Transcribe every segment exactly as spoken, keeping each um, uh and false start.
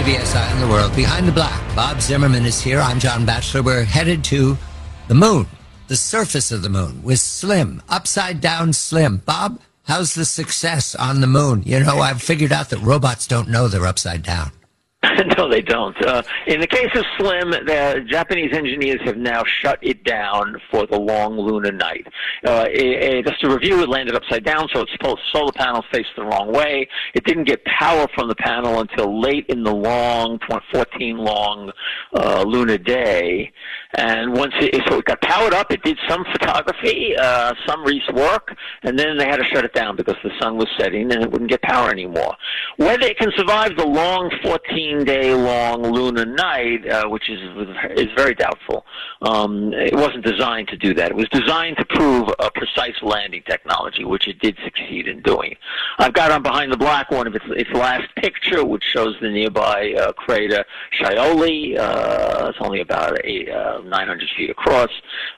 B S Eye on the World. Behind the Black, Bob Zimmerman is here. I'm John Batchelor. We're headed to the moon, the surface of the moon, with Slim, upside down Slim. Bob, how's the success on the moon? You know, I've figured out that robots don't know they're upside down. No, they don't. Uh, in the case of Slim, the Japanese engineers have now shut it down for the long lunar night. Uh, it, it, just to review, it landed upside down, so its solar panels faced the wrong way. It didn't get power from the panel until late in the long, fourteen-long uh, lunar day. And once it, so it got powered up, it did some photography, uh, some Reese work, and then they had to shut it down because the sun was setting and it wouldn't get power anymore. Whether it can survive the long fourteen-day-long lunar night, uh, which is is very doubtful. Um, it wasn't designed to do that. It was designed to prove a precise landing technology, which it did succeed in doing. I've got on Behind the Black one of its, its last picture, which shows the nearby uh, crater Scioli. Uh, it's only about eight, uh, nine hundred feet across.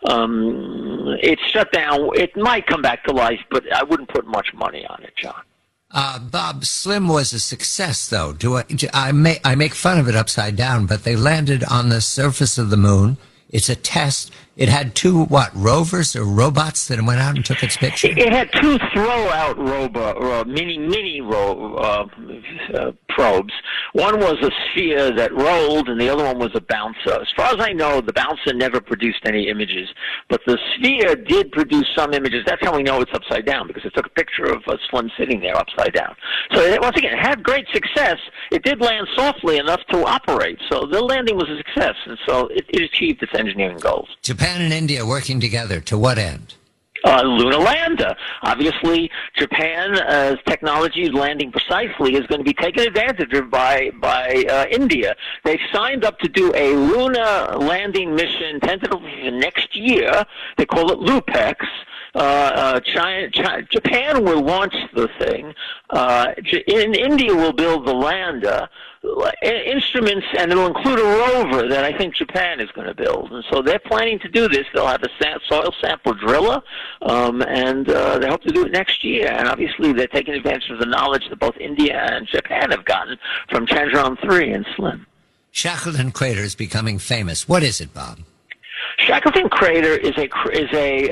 Um, it's shut down. It might come back to life, but I wouldn't put much money on it, John. Uh, Bob, Slim was a success, though. Do I, I, make, I make fun of it upside down, but they landed on the surface of the moon. It's a test. It had two, what, rovers or robots that went out and took its picture? It had two throw-out robo, uh, mini, mini ro, uh, uh, probes. One was a sphere that rolled, and the other one was a bouncer. As far as I know, the bouncer never produced any images, but the sphere did produce some images. That's how we know it's upside down, because it took a picture of uh, Slim sitting there upside down. So, it, once again, it had great success. It did land softly enough to operate, so the landing was a success, and so it, it achieved its engineering goals. Japan and India working together, to what end? Uh, lunar lander. Obviously, Japan's uh, technology landing precisely is going to be taken advantage of by by uh, India. They've signed up to do a lunar landing mission tentatively next year. They call it LUPEX. Uh, uh, China, China, Japan will launch the thing. Uh, in India will build the lander. Instruments, and it'll include a rover that I think Japan is going to build. And so they're planning to do this. They'll have a soil sample driller, um, and uh, they hope to do it next year. And obviously they're taking advantage of the knowledge that both India and Japan have gotten from Chandrayaan three and Slim. Shackleton Crater is becoming famous. What is it, Bob? Shackleton Crater is a is a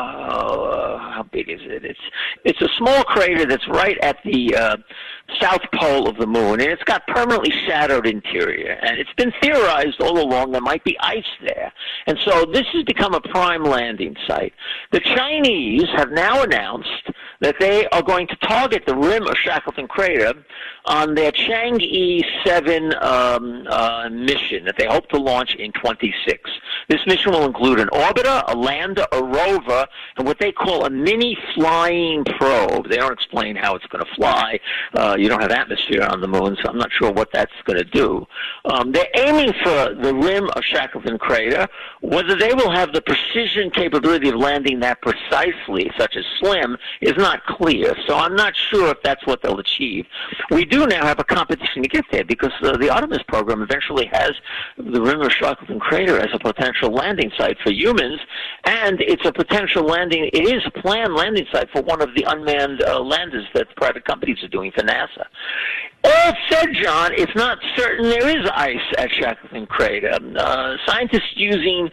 uh, how big is it? It's it's a small crater that's right at the uh, south pole of the moon, and it's got permanently shadowed interior. And it's been theorized all along there might be ice there, and so this has become a prime landing site. The Chinese have now announced that they are going to target the rim of Shackleton Crater on their Chang'e seven um, uh, mission that they hope to launch in twenty-six. This mission will include an orbiter, a lander, a rover, and what they call a mini flying probe. They don't explain how it's going to fly. Uh, you don't have atmosphere on the moon, so I'm not sure what that's going to do. Um, they're aiming for the rim of Shackleton Crater. Whether they will have the precision capability of landing that precisely, such as Slim, is not clear. So I'm not sure if that's what they'll achieve. We do now have a competition to get there because uh, the Artemis program eventually has the rim of Shackleton Crater as a potential landing site for humans, and it's a potential landing, it is a planned landing site for one of the unmanned uh, landers that private companies are doing for NASA. All said, John, it's not certain there is ice at Shackleton Crater. Uh, scientists using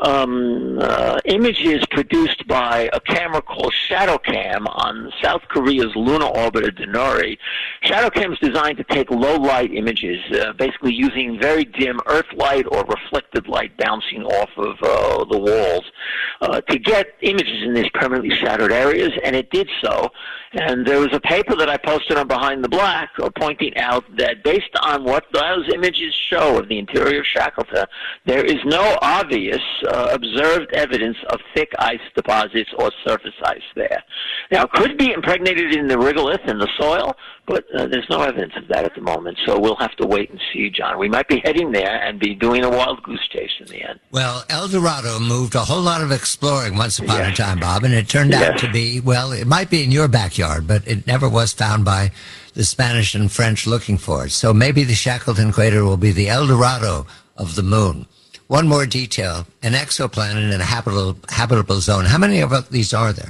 um, uh, images produced by a camera called ShadowCam on South Korea's lunar orbiter Denari. ShadowCam is designed to take low-light images, uh, basically using very dim Earth light or reflected light bouncing off of uh, the walls uh, to get images in these permanently shadowed areas, and it did so. And there was a paper that I posted on Behind the Black uh, pointing out that based on what those images show of the interior of Shackleton, there is no obvious uh, observed evidence of thick ice deposits or surface ice there. Now, it could be impregnated in the regolith in the soil, but uh, there's no evidence of that at the moment, so we'll have to wait and see, John. We might be heading there and be doing a wild goose chase in the end. Well, El Dorado moved a whole lot of exploring once upon yes. a time, Bob, and it turned yes. out to be, well, it might be in your backyard, but it never was found by the Spanish and French looking for it. So maybe the Shackleton Crater will be the El Dorado of the moon. One more detail, an exoplanet in a habitable, habitable zone. How many of these are there?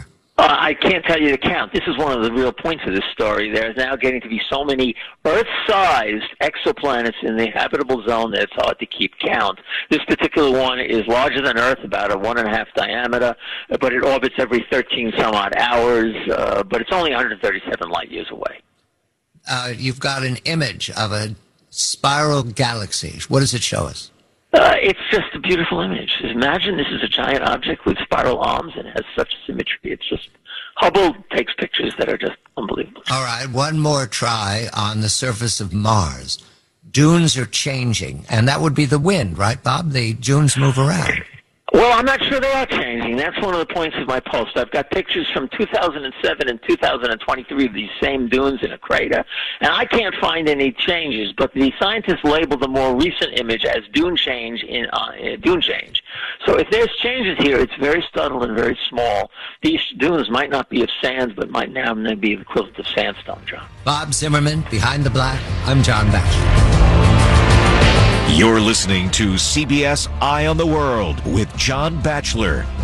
Uh, I can't tell you the count. This is one of the real points of this story. There's now getting to be so many Earth-sized exoplanets in the habitable zone that it's hard to keep count. This particular one is larger than Earth, about a one and a half diameter, but it orbits every thirteen some odd hours, uh, but it's only one hundred thirty-seven light years away. Uh, you've got an image of a spiral galaxy. What does it show us? Uh, it's just a beautiful image. Imagine this is a giant object with spiral arms and has such symmetry. It's just, Hubble takes pictures that are just unbelievable. All right, one more try on the surface of Mars. Dunes are changing, and that would be the wind, right, Bob? The dunes move around. Well, I'm not sure they are changing. That's one of the points of my post. I've got pictures from two thousand seven and two thousand twenty-three of these same dunes in a crater, and I can't find any changes, but the scientists label the more recent image as dune change in uh, dune change. So if there's changes here, it's very subtle and very small. These dunes might not be of sand, but might now be the equivalent of sandstone, John. Bob Zimmerman, Behind the Black. I'm John Batchelor. You're listening to C B S Eye on the World with John Batchelor.